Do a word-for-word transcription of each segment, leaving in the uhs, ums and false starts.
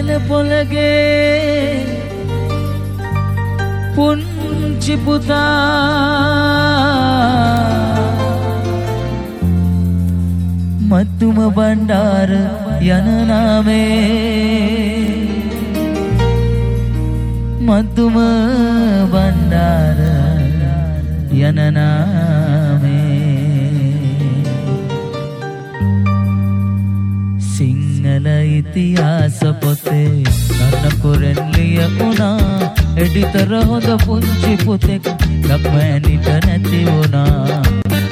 ඇල්ල පොළගේ පුංචි පුතා මතුම බණ්ඩාර යන නාමේ මතුම බණ්ඩාර යන නාමේ සිංහල ඉතිහාස පොතේ නන්නකුරෙන් ලියුණා එඩිතර හොඳ පුංචි පුතෙක් ලක්මෑනිට නැති වුණා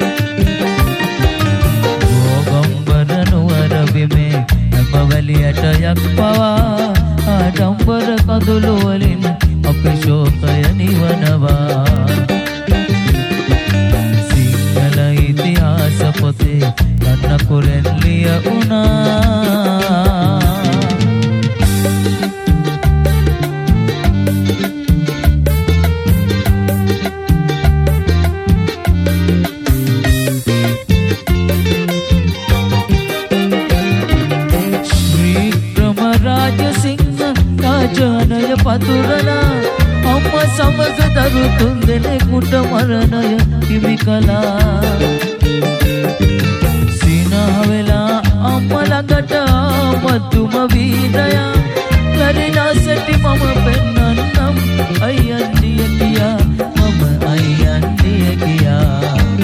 ගෝගම්බර නුවර බිමේ හැම වැලියට යක් පවා ආඩම්බර කඳුළු වලින් අපේ ශෝකය නිවනවා සිංහල ඉතිහාස පොතේ නන්නකුරෙන් ලියුණා ජනය පතුරලා අම්ම සමග දරු තුන් දෙනෙකුට මරණය හිමි කළා සිනහ වෙලා අම්ම ළඟට ආමතුම වීරයා ලරිනාසටි මම පෙන්නන්නම් අයියන්දිය කියා මම අයියන්දිය කියා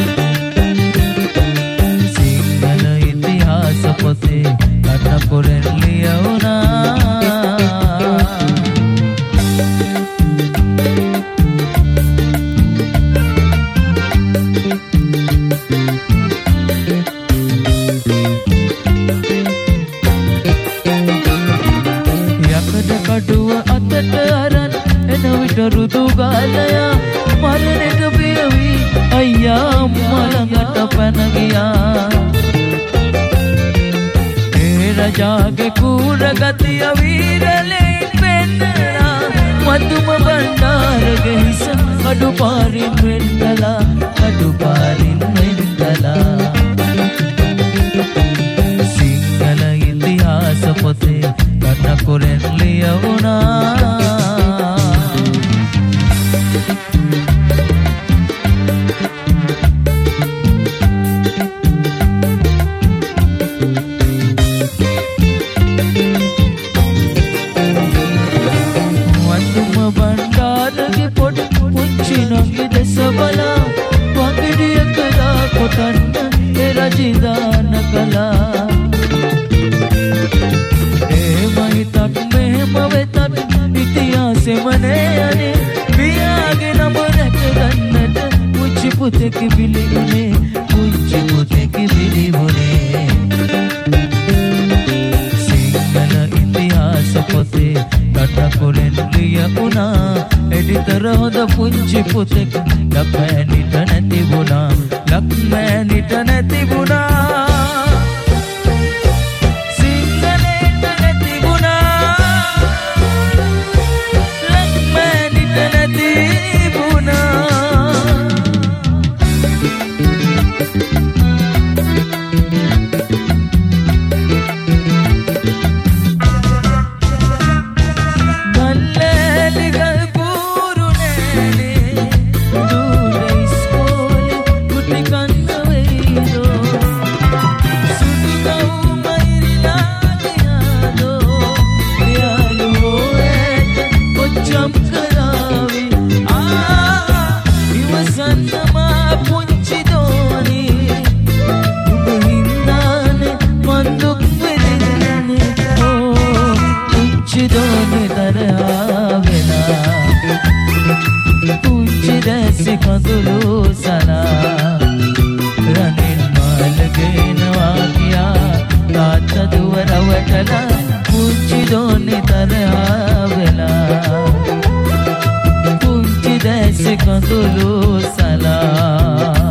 සිංහල ඉතිහාස පොතේ නන්නකුරෙන් ලියුණා රුදු ගාලයා මරණයට බියවි අයියා මලඟට පැන ගියා ඒ රජාගේ කූර ගතිය වීරලෙන් පෙන්නලා මතුම බණ්ඩාරගේ හිස කඩු පාරින් වෙන් කළා කඩු පාරින් වෙන් කළා සිංහල ඉතිහාස පොතේ නන්නකුරෙන් ලියුණා රජිදාන කලා ඒ මහිතක් මෙහෙම වෙතත් ඉතිහාසෙම නෑනේ පියාගේ නම රැකගන්නට පුංචි පුතෙක් බිලිවුනේ පුංචි පුතෙක් බිලිවුනේ සිංහල ඉතිහාස පොතේ නන්නකුරෙන් ලියුණා එඩිතර හොඳ පුංචි පුතෙක් ලක්මෑනිට නැති වුණා ලක්මෑනිට නැති වුණා සිංහලට නැති වුණා ලක්මෑනිට නැති වුණා කඳුළු සලා රනින් මාලගෙනවා කියා තාත්ත දුව රවටලා පුංචි දෝනි තරහා වෙලා පුංචි දැස් කඳුළු සලා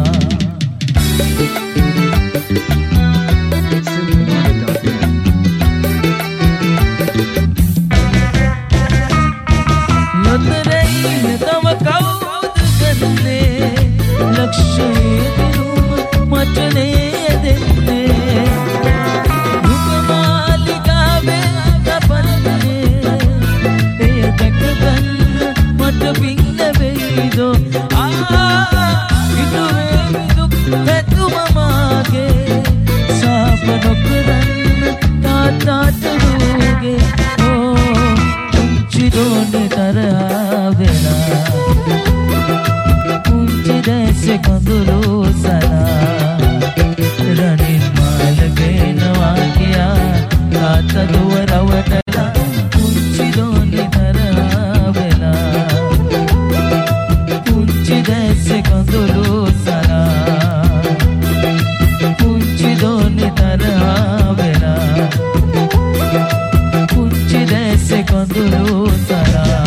Look at my සලා රණින් මාලගෙනවා කියා තාත දුව රවටලා පුංචි දෝනි තරහා වෙලා පුංචි දැස්සේ කඳුළු සලා පුංචි දෝනි තරහා වෙලා පුංචි දැස්සේ කඳුළු සලා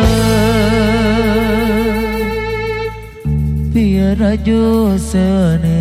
Rajo sene